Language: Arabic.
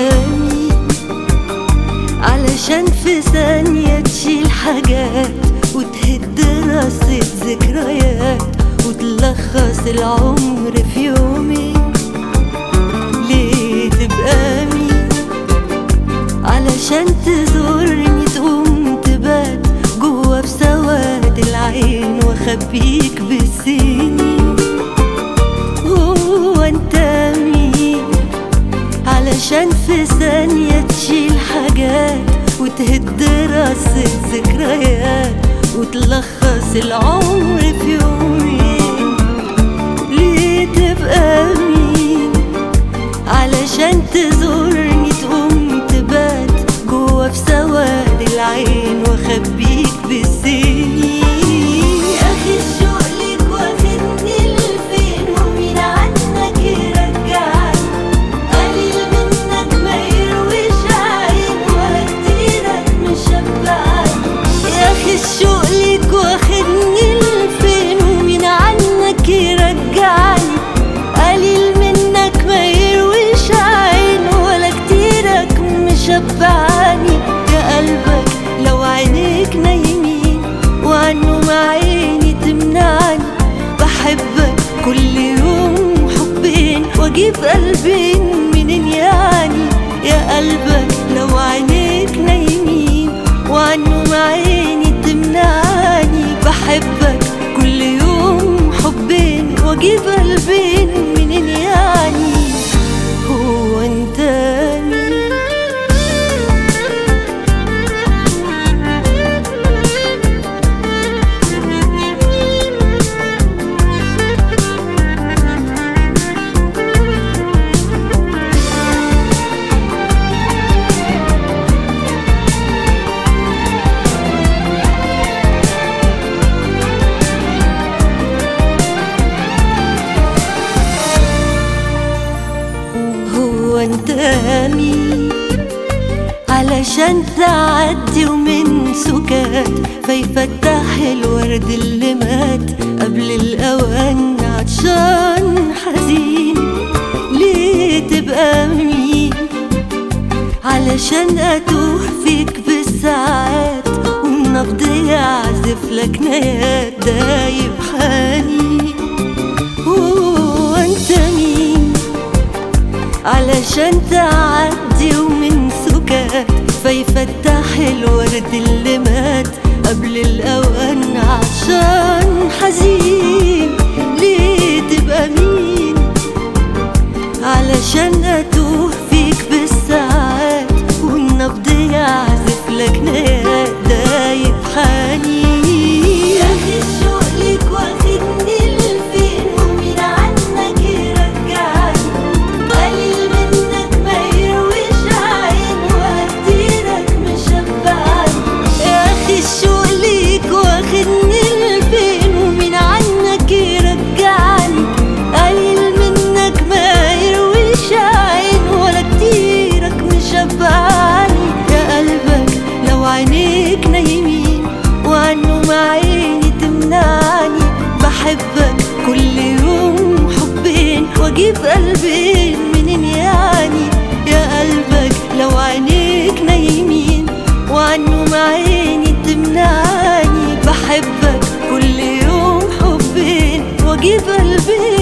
مين علشان في ثانية تشيل حاجات وتهد رصة ذكريات وتلخص العمر في يومين؟ ليه تبقى مين علشان تزورني تقوم تبات جوا في سواد العين واخبيك بالسنين؟ هو انت مين علشان في ثانية تشيل حاجات وتهد رصة ذكريات وتلخص العمر في يومين؟ ليه تبقى مين علشان تزورني تقوم تبات جوا في سواد العين واخبيك بالسنين؟ يا اخي الشوق ليك واخدني لفين ومين عنك يرجعني؟ قليل منك ما يرويش عين ولا كتيرك مشبعني. يا اخي الشوق ليك واخدني لفين ومين عنك يرجعني؟ قليل منك ما يرويش عين ولا كتيرك مشبعني. يا قلبك لو عينيك نايمين وعنهم عيني تمنعني، بحبك كل يوم حبين واجيب قلبين منين يعني؟ يا قلبك لو عينيك نايمين وعنهم عيني تمنعني، بحبك كل يوم حبين واجيب قلبين منين يعني؟ هو انت مين وانت مين علشان تعدي ومن سكات فيفتح الورد اللي مات قبل الأوان عطشان حزين؟ ليه تبقى مين علشان أتوه فيك بالساعات والنبض يعزف لك نيات دايب حنين؟ وانت مين علشان تعدي ومن سكات فيفتح الورد اللي مات قبل الأوان عطشان حزين؟ ليه تبقى مين علشان أتوه فيك بالساعات والنبض يعزف لك نيات دايب حنين؟ يا أخي الشوق ليك واخدني لفين ومين عنك يرجعني؟ قليل منك ما يرويش عين ولا كتيرك مشبعني. يا أخي الشوق ليك واخدني لفين ومين عنك يرجعني؟ قليل منك ما يرويش عين ولا كتيرك مشبعني. يا قلبك لو عينيك نايمين وعنهم عيني تمنعني، بحبك كل يوم حبين واجيب قلبين منين يعني؟ يا قلبك لو عينيك نايمين وعنهم عيني تمنعني، بحبك كل يوم حبين واجيب قلبين